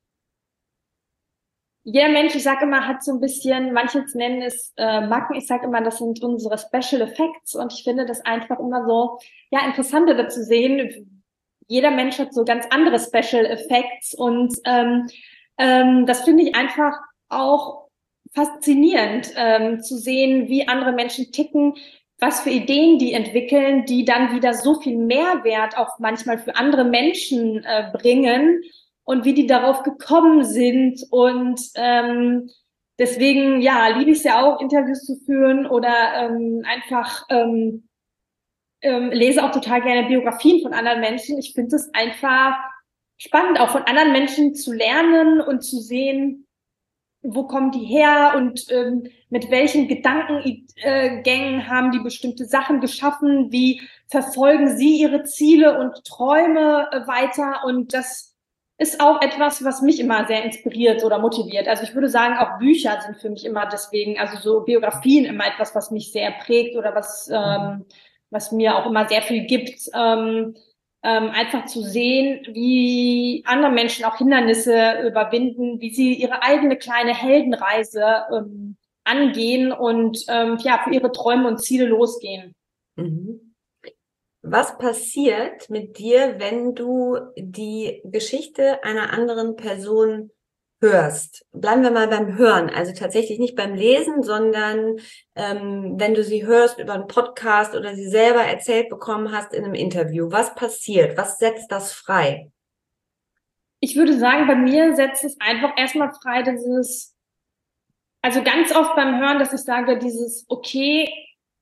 jeder Mensch, ich sage immer, hat so ein bisschen, manche nennen es äh, Macken, ich sage immer, das sind unsere Special Effects und ich finde das einfach immer so, ja, interessanter da zu sehen. Jeder Mensch hat so ganz andere Special Effects und ähm, ähm, das finde ich einfach auch faszinierend, ähm, zu sehen, wie andere Menschen ticken, was für Ideen die entwickeln, die dann wieder so viel Mehrwert auch manchmal für andere Menschen äh, bringen und wie die darauf gekommen sind. Und ähm, deswegen, ja, liebe ich es ja auch, Interviews zu führen oder ähm, einfach ähm, ähm, lese auch total gerne Biografien von anderen Menschen. Ich finde es einfach spannend, auch von anderen Menschen zu lernen und zu sehen, wo kommen die her und ähm, mit welchen Gedankengängen haben die bestimmte Sachen geschaffen, wie verfolgen sie ihre Ziele und Träume äh, weiter. Und das ist auch etwas, was mich immer sehr inspiriert oder motiviert. Also ich würde sagen, auch Bücher sind für mich immer deswegen, also so Biografien immer etwas, was mich sehr prägt oder was, ähm, was mir auch immer sehr viel gibt. Ähm, ähm, einfach zu sehen, wie andere Menschen auch Hindernisse überwinden, wie sie ihre eigene kleine Heldenreise ähm, angehen und ähm, ja, für ihre Träume und Ziele losgehen. Mhm. Was passiert mit dir, wenn du die Geschichte einer anderen Person hörst? Bleiben wir mal beim Hören, also tatsächlich nicht beim Lesen, sondern ähm, wenn du sie hörst über einen Podcast oder sie selber erzählt bekommen hast in einem Interview. Was passiert? Was setzt das frei? Ich würde sagen, bei mir setzt es einfach erstmal frei, dieses, also ganz oft beim Hören, dass ich sage, dieses, okay,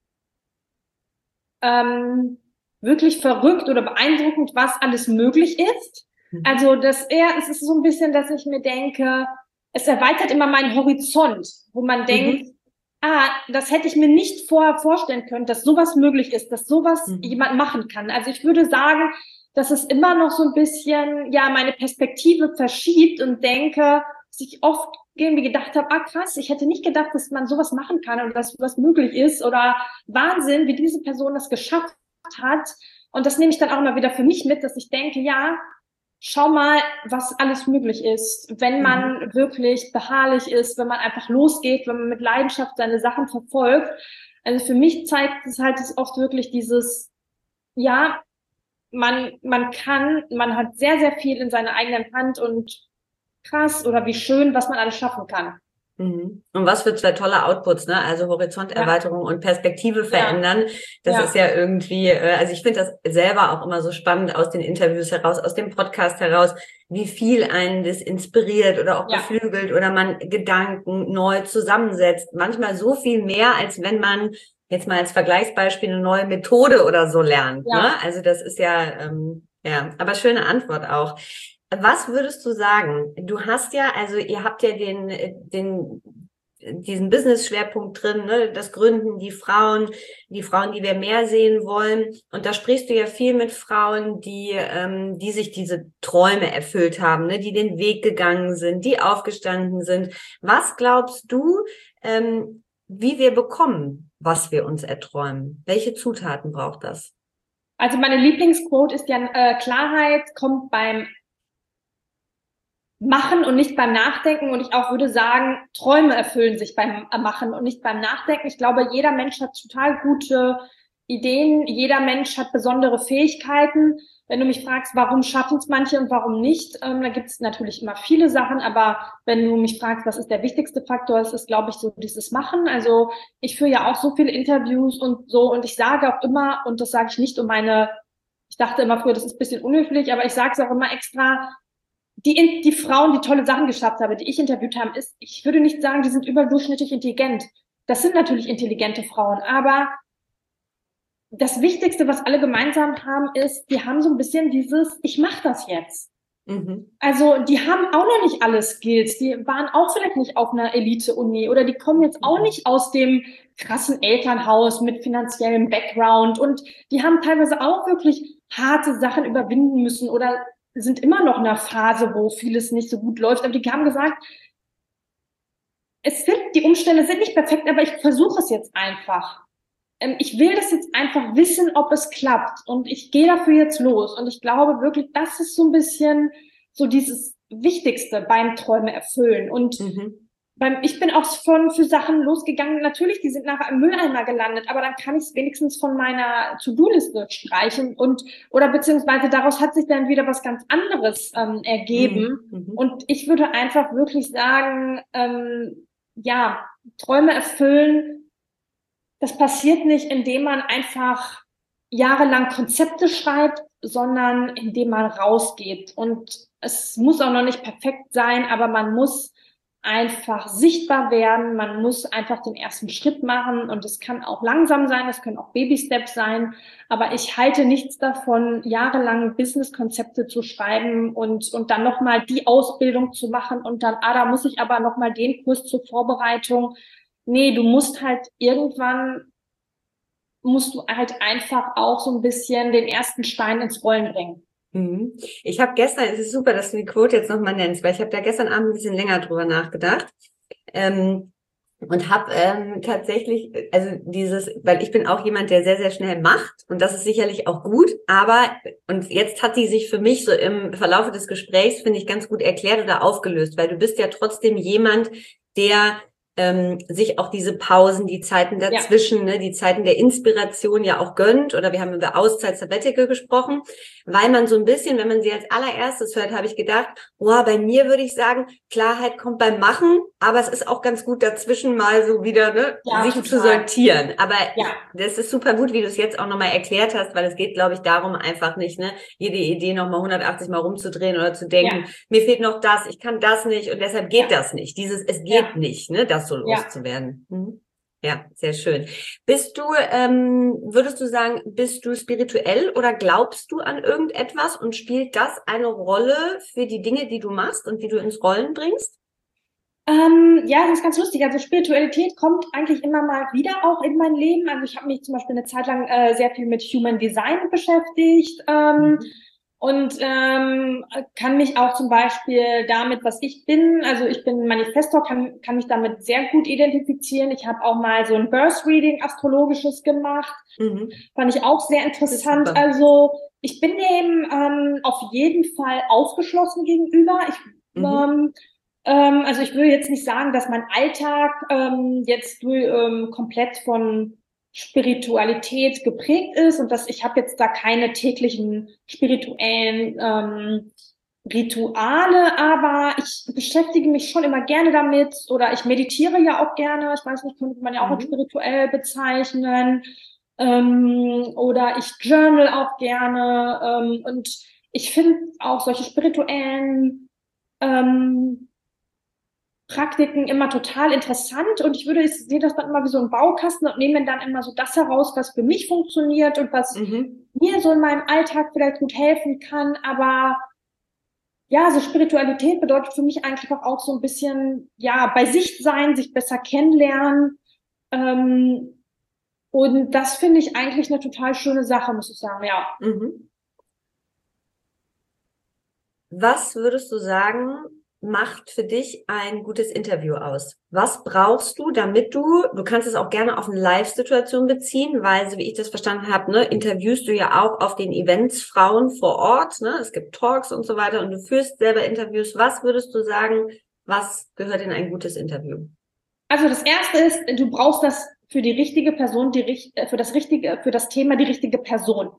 ähm, wirklich verrückt oder beeindruckend, was alles möglich ist. Mhm. Also das eher, es ist so ein bisschen, dass ich mir denke, es erweitert immer meinen Horizont, wo man denkt, Mhm. ah, das hätte ich mir nicht vorher vorstellen können, dass sowas möglich ist, dass sowas Mhm. jemand machen kann. Also ich würde sagen, dass es immer noch so ein bisschen, ja, meine Perspektive verschiebt und denke, dass ich oft irgendwie gedacht habe, ah krass, ich hätte nicht gedacht, dass man sowas machen kann oder dass sowas möglich ist oder Wahnsinn, wie diese Person das geschafft hat. Und das nehme ich dann auch immer wieder für mich mit, dass ich denke, ja, schau mal, was alles möglich ist, wenn man mhm. wirklich beharrlich ist, wenn man einfach losgeht, wenn man mit Leidenschaft seine Sachen verfolgt. Also für mich zeigt es halt oft wirklich dieses, ja, man, man kann, man hat sehr, sehr viel in seiner eigenen Hand und krass oder wie schön, was man alles schaffen kann. Mhm. Und was für zwei tolle Outputs, ne? Also Horizonterweiterung ja. und Perspektive verändern. Ja. Das ja. ist ja irgendwie, also ich finde das selber auch immer so spannend aus den Interviews heraus, aus dem Podcast heraus, wie viel einen das inspiriert oder auch ja. beflügelt oder man Gedanken neu zusammensetzt. Manchmal so viel mehr, als wenn man jetzt mal als Vergleichsbeispiel eine neue Methode oder so lernt. Ja. Ne? Also das ist ja, ähm, ja, aber schöne Antwort auch. Was würdest du sagen? Du hast ja, also ihr habt ja den, den, diesen Business-Schwerpunkt drin, ne? Das Gründen, die Frauen, die Frauen, die wir mehr sehen wollen. Und da sprichst du ja viel mit Frauen, die, ähm, die sich diese Träume erfüllt haben, ne? Die den Weg gegangen sind, die aufgestanden sind. Was glaubst du, ähm, wie wir bekommen, was wir uns erträumen? Welche Zutaten braucht das? Also meine Lieblingsquote ist ja, äh, Klarheit kommt beim Machen und nicht beim Nachdenken. Und ich auch würde sagen, Träume erfüllen sich beim Machen und nicht beim Nachdenken. Ich glaube, jeder Mensch hat total gute Ideen. Jeder Mensch hat besondere Fähigkeiten. Wenn du mich fragst, warum schaffen es manche und warum nicht, ähm, da gibt es natürlich immer viele Sachen. Aber wenn du mich fragst, was ist der wichtigste Faktor, das ist, glaube ich, so dieses Machen. Also ich führe ja auch so viele Interviews und so. Und ich sage auch immer, und das sage ich nicht um meine, ich dachte immer früher, das ist ein bisschen unhöflich, aber ich sage es auch immer extra, Die, die Frauen, die tolle Sachen geschafft haben, die ich interviewt habe, ist, ich würde nicht sagen, die sind überdurchschnittlich intelligent. Das sind natürlich intelligente Frauen, aber das Wichtigste, was alle gemeinsam haben, ist, die haben so ein bisschen dieses, ich mache das jetzt. Mhm. Also die haben auch noch nicht alle Skills, die waren auch vielleicht nicht auf einer Elite-Uni oder die kommen jetzt auch nicht aus dem krassen Elternhaus mit finanziellem Background und die haben teilweise auch wirklich harte Sachen überwinden müssen oder sind immer noch in einer Phase, wo vieles nicht so gut läuft. Aber die haben gesagt, es sind, die Umstände sind nicht perfekt, aber ich versuche es jetzt einfach. Ähm, ich will das jetzt einfach wissen, ob es klappt. Und ich gehe dafür jetzt los. Und ich glaube wirklich, das ist so ein bisschen so dieses Wichtigste beim Träume erfüllen. Und mhm. beim, ich bin auch schon für Sachen losgegangen. Natürlich, die sind nachher im Mülleimer gelandet, aber dann kann ich es wenigstens von meiner To-Do-Liste streichen und oder beziehungsweise daraus hat sich dann wieder was ganz anderes ähm, ergeben. Mhm. Und ich würde einfach wirklich sagen, ähm, ja, Träume erfüllen, das passiert nicht, indem man einfach jahrelang Konzepte schreibt, sondern indem man rausgeht. Und es muss auch noch nicht perfekt sein, aber man muss einfach sichtbar werden, man muss einfach den ersten Schritt machen und es kann auch langsam sein, es können auch Baby-Steps sein, aber ich halte nichts davon, jahrelang Business-Konzepte zu schreiben und und dann nochmal die Ausbildung zu machen und dann, ah, da muss ich aber nochmal den Kurs zur Vorbereitung. Nee, du musst halt irgendwann, musst du halt einfach auch so ein bisschen den ersten Stein ins Rollen bringen. Ich habe gestern, es ist super, dass du die Quote jetzt nochmal nennst, weil ich habe da gestern Abend ein bisschen länger drüber nachgedacht ähm, und habe ähm, tatsächlich, also dieses, weil ich bin auch jemand, der sehr, sehr schnell macht und das ist sicherlich auch gut, aber, und jetzt hat die sich für mich so im Verlauf des Gesprächs, finde ich, ganz gut erklärt oder aufgelöst, weil du bist ja trotzdem jemand, der ähm, sich auch diese Pausen, die Zeiten dazwischen, ja. ne, die Zeiten der Inspiration ja auch gönnt, oder wir haben über Auszeit Sabbatical gesprochen, weil man so ein bisschen, wenn man sie als allererstes hört, habe ich gedacht, wow, bei mir würde ich sagen, Klarheit kommt beim Machen, aber es ist auch ganz gut dazwischen mal so wieder, ne, ja, sich total. zu sortieren. Aber ja. das ist super gut, wie du es jetzt auch nochmal erklärt hast, weil es geht, glaube ich, darum einfach nicht, ne, jede Idee nochmal hundertachtzig Mal rumzudrehen oder zu denken, ja. mir fehlt noch das, ich kann das nicht und deshalb geht ja. das nicht. Dieses, es geht ja. nicht, ne, das so loszuwerden. Ja. Mhm. Ja, sehr schön. Bist du, ähm, würdest du sagen, bist du spirituell oder glaubst du an irgendetwas und spielt das eine Rolle für die Dinge, die du machst und die du ins Rollen bringst? Ähm, ja, das ist ganz lustig. Also Spiritualität kommt eigentlich immer mal wieder auch in mein Leben. Also ich habe mich zum Beispiel eine Zeit lang äh, sehr viel mit Human Design beschäftigt. Ähm, mhm. und ähm, kann mich auch zum Beispiel damit, was ich bin, also ich bin Manifestor, kann, kann mich damit sehr gut identifizieren. Ich habe auch mal so ein Birth Reading astrologisches gemacht, Mhm. fand ich auch sehr interessant. Also ich bin dem ähm, auf jeden Fall aufgeschlossen gegenüber. Ich Mhm. ähm, ähm, also ich will jetzt nicht sagen, dass mein Alltag ähm, jetzt ähm, komplett von Spiritualität geprägt ist und dass ich habe jetzt da keine täglichen spirituellen ähm, Rituale, aber ich beschäftige mich schon immer gerne damit oder ich meditiere ja auch gerne. Ich weiß nicht, könnte man ja auch als Mhm. spirituell bezeichnen. Ähm, oder ich journal auch gerne. Ähm, und ich finde auch solche spirituellen ähm, Praktiken immer total interessant und ich würde, ich sehe das dann immer wie so ein Baukasten und nehme dann immer so das heraus, was für mich funktioniert und was Mhm. mir so in meinem Alltag vielleicht gut helfen kann. Aber ja, so Spiritualität bedeutet für mich eigentlich auch so ein bisschen, ja, bei sich sein, sich besser kennenlernen. Ähm, und das finde ich eigentlich eine total schöne Sache, muss ich sagen, ja. Mhm. Was würdest du sagen, macht für dich ein gutes Interview aus? Was brauchst du, damit du, du kannst es auch gerne auf eine Live-Situation beziehen, weil, so wie ich das verstanden habe, ne, interviewst du ja auch auf den Events Frauen vor Ort, ne? Es gibt Talks und so weiter und du führst selber Interviews. Was würdest du sagen, was gehört in ein gutes Interview? Also das erste ist, du brauchst das für die richtige Person, die richt- äh, für das richtige, für das Thema die richtige Person.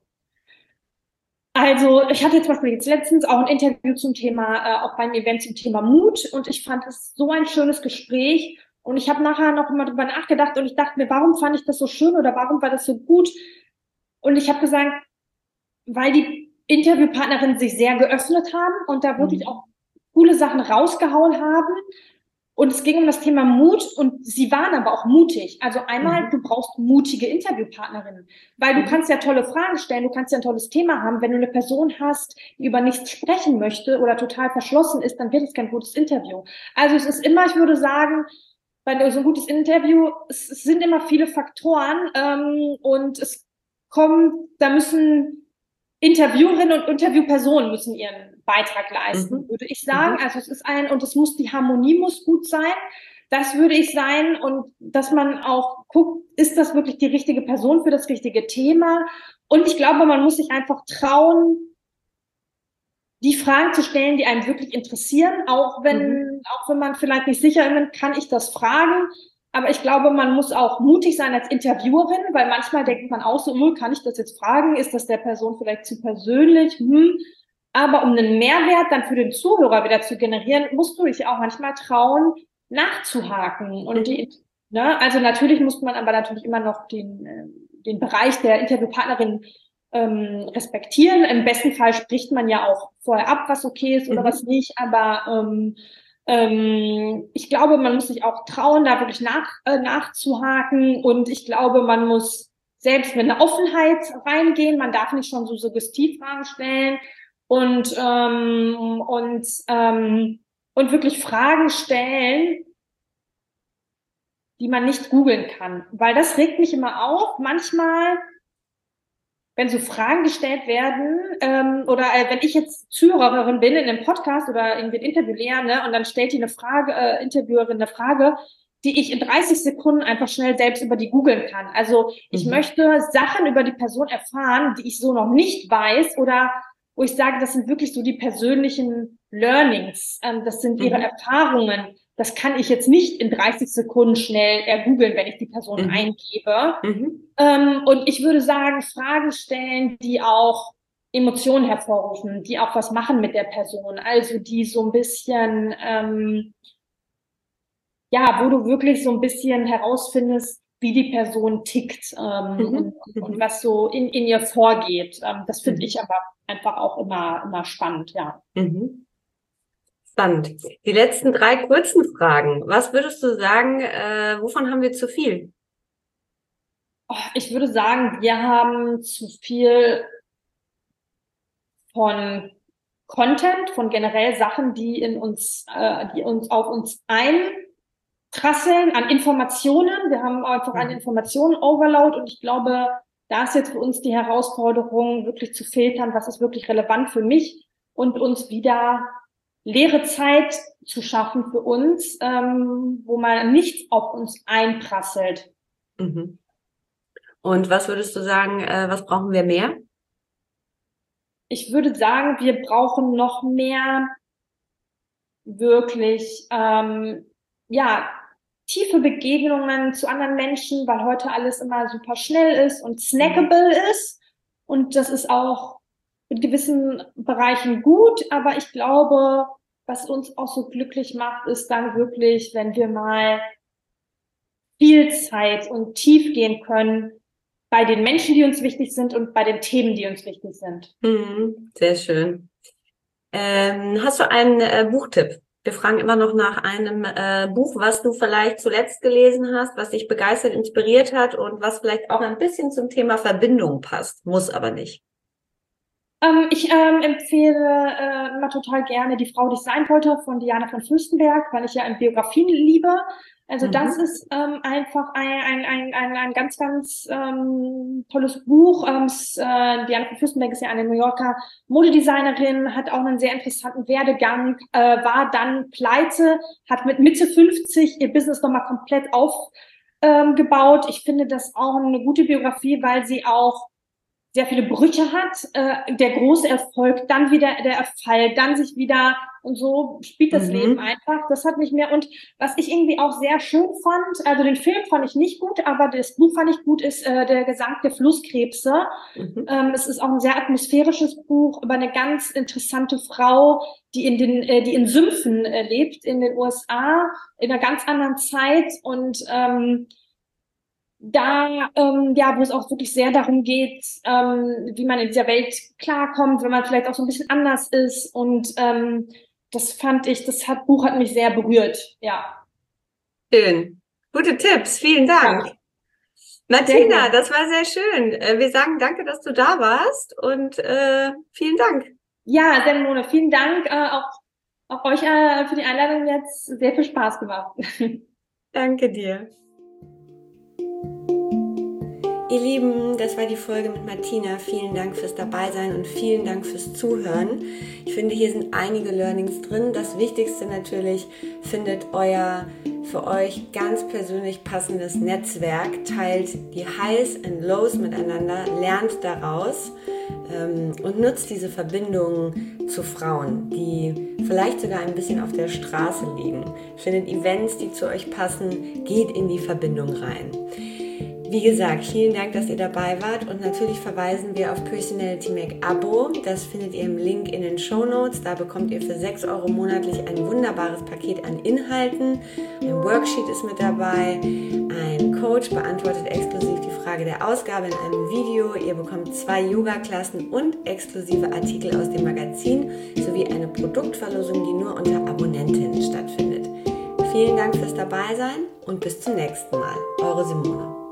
Also ich hatte zum Beispiel jetzt letztens auch ein Interview zum Thema, äh, auch beim Event zum Thema Mut und ich fand es so ein schönes Gespräch und ich habe nachher noch mal drüber nachgedacht und ich dachte mir, warum fand ich das so schön oder warum war das so gut? Und ich habe gesagt, weil die Interviewpartnerinnen sich sehr geöffnet haben und da wirklich Mhm. auch coole Sachen rausgehauen haben. Und es ging um das Thema Mut und sie waren aber auch mutig. Also einmal, Mhm. du brauchst mutige Interviewpartnerinnen, weil du Mhm. kannst ja tolle Fragen stellen, du kannst ja ein tolles Thema haben. Wenn du eine Person hast, die über nichts sprechen möchte oder total verschlossen ist, dann wird es kein gutes Interview. Also es ist immer, ich würde sagen, bei so ein gutes Interview, es, es sind immer viele Faktoren ähm, und es kommt, da müssen Interviewerinnen und Interviewpersonen müssen ihren Beitrag leisten, Mhm. würde ich sagen. Mhm. Also es ist ein, und es muss, die Harmonie muss gut sein. Das würde ich sein und dass man auch guckt, ist das wirklich die richtige Person für das richtige Thema? Und ich glaube, man muss sich einfach trauen, die Fragen zu stellen, die einen wirklich interessieren, auch Mhm. wenn, auch wenn man vielleicht nicht sicher ist, kann ich das fragen. Aber ich glaube, man muss auch mutig sein als Interviewerin, weil manchmal denkt man auch so, hm, kann ich das jetzt fragen? Ist das der Person vielleicht zu persönlich? Hm. Aber um einen Mehrwert dann für den Zuhörer wieder zu generieren, musst du dich auch manchmal trauen, nachzuhaken. Und die, Mhm. ne, also natürlich muss man aber natürlich immer noch den, äh, den Bereich der Interviewpartnerin ähm, respektieren. Im besten Fall spricht man ja auch vorher ab, was okay ist oder was Mhm. nicht. Aber ähm, ähm, ich glaube, man muss sich auch trauen, da wirklich nach, äh, nachzuhaken. Und ich glaube, man muss selbst mit einer Offenheit reingehen. Man darf nicht schon so Suggestivfragen stellen und ähm, und ähm, und wirklich Fragen stellen, die man nicht googeln kann, weil das regt mich immer auf. Manchmal wenn so Fragen gestellt werden, ähm, oder äh, wenn ich jetzt Zuhörerin bin in einem Podcast oder irgendwie ein Interview lerne und dann stellt die eine Frage, äh, Interviewerin eine Frage, die ich in dreißig Sekunden einfach schnell selbst über die googeln kann. Also ich Mhm. möchte Sachen über die Person erfahren, die ich so noch nicht weiß oder wo ich sage, das sind wirklich so die persönlichen Learnings, ähm, das sind ihre Mhm. Erfahrungen. Das kann ich jetzt nicht in dreißig Sekunden schnell ergoogeln, wenn ich die Person Mhm. eingebe. Mhm. Ähm, und ich würde sagen, Fragen stellen, die auch Emotionen hervorrufen, die auch was machen mit der Person. Also die so ein bisschen, ähm, ja, wo du wirklich so ein bisschen herausfindest, wie die Person tickt ähm, und, Mhm. und Mhm. was so in, in ihr vorgeht. Ähm, das finde ich Mhm. aber einfach auch immer, immer spannend, ja. Mhm. Spannend. Die letzten drei kurzen Fragen. Was würdest du sagen, äh, wovon haben wir zu viel? Oh, ich würde sagen, wir haben zu viel von Content, von generell Sachen, die in uns, äh, die uns auf uns einprasseln, an Informationen. Wir haben einfach einen Mhm. Informationen-Overload und ich glaube, da ist jetzt für uns die Herausforderung, wirklich zu filtern, was ist wirklich relevant für mich und uns wieder leere Zeit zu schaffen für uns, ähm, wo mal nichts auf uns einprasselt. Mhm. Und was würdest du sagen, äh, was brauchen wir mehr? Ich würde sagen, wir brauchen noch mehr wirklich, ähm, ja, tiefe Begegnungen zu anderen Menschen, weil heute alles immer super schnell ist und snackable ist. Und das ist auch in gewissen Bereichen gut, aber ich glaube, was uns auch so glücklich macht, ist dann wirklich, wenn wir mal viel Zeit und tief gehen können bei den Menschen, die uns wichtig sind und bei den Themen, die uns wichtig sind. Mhm, sehr schön. Ähm, hast du einen äh, Buchtipp? Wir fragen immer noch nach einem äh, Buch, was du vielleicht zuletzt gelesen hast, was dich begeistert, inspiriert hat und was vielleicht auch ein bisschen zum Thema Verbindung passt, muss aber nicht. Ähm, ich ähm, empfehle äh, immer total gerne Die Frau, die ich sein wollte von Diana von Fürstenberg, weil ich ja in Biografien liebe. Also Mhm. das ist ähm, einfach ein, ein, ein, ein, ein ganz, ganz ähm, tolles Buch. Ähm, s, äh, Diana von Fürstenberg ist ja eine New Yorker Modedesignerin, hat auch einen sehr interessanten Werdegang, äh, war dann pleite, hat mit Mitte fünfzig ihr Business nochmal komplett aufgebaut. Ich finde das auch eine gute Biografie, weil sie auch sehr viele Brüche hat, äh, der große Erfolg, dann wieder der Erfall, dann sich wieder und so spielt das Mhm. Leben einfach. Das hat mich mehr und was ich irgendwie auch sehr schön fand, also den Film fand ich nicht gut, aber das Buch fand ich gut, ist äh, der Gesang der Flusskrebse. Mhm. Ähm, es ist auch ein sehr atmosphärisches Buch über eine ganz interessante Frau, die in den, äh, die in Sümpfen äh, lebt in den U S A in einer ganz anderen Zeit und ähm, da, ähm, ja, wo es auch wirklich sehr darum geht, ähm, wie man in dieser Welt klarkommt, wenn man vielleicht auch so ein bisschen anders ist. Und ähm, das fand ich, das hat, Buch hat mich sehr berührt. Ja. Schön. Gute Tipps. Vielen Dank. Ja, sehr Martina, gerne. das war sehr schön. Äh, Wir sagen danke, dass du da warst und äh, vielen Dank. Ja, Simone, vielen Dank. Äh, auch, auch euch äh, für die Einladung jetzt sehr viel Spaß gemacht. Danke dir. Ihr Lieben, das war die Folge mit Martina. Vielen Dank fürs Dabeisein und vielen Dank fürs Zuhören. Ich finde, hier sind einige Learnings drin. Das Wichtigste natürlich, findet euer für euch ganz persönlich passendes Netzwerk, teilt die Highs und Lows miteinander, lernt daraus ähm, und nutzt diese Verbindungen zu Frauen, die vielleicht sogar ein bisschen auf der Straße liegen. Findet Events, die zu euch passen, geht in die Verbindung rein. Wie gesagt, vielen Dank, dass ihr dabei wart und natürlich verweisen wir auf Personality Make Abo. Das findet ihr im Link in den Shownotes. Da bekommt ihr für sechs Euro monatlich ein wunderbares Paket an Inhalten. Ein Worksheet ist mit dabei. Ein Coach beantwortet exklusiv die Frage der Ausgabe in einem Video. Ihr bekommt zwei Yoga-Klassen und exklusive Artikel aus dem Magazin sowie eine Produktverlosung, die nur unter Abonnentinnen stattfindet. Vielen Dank fürs Dabeisein und bis zum nächsten Mal. Eure Simone.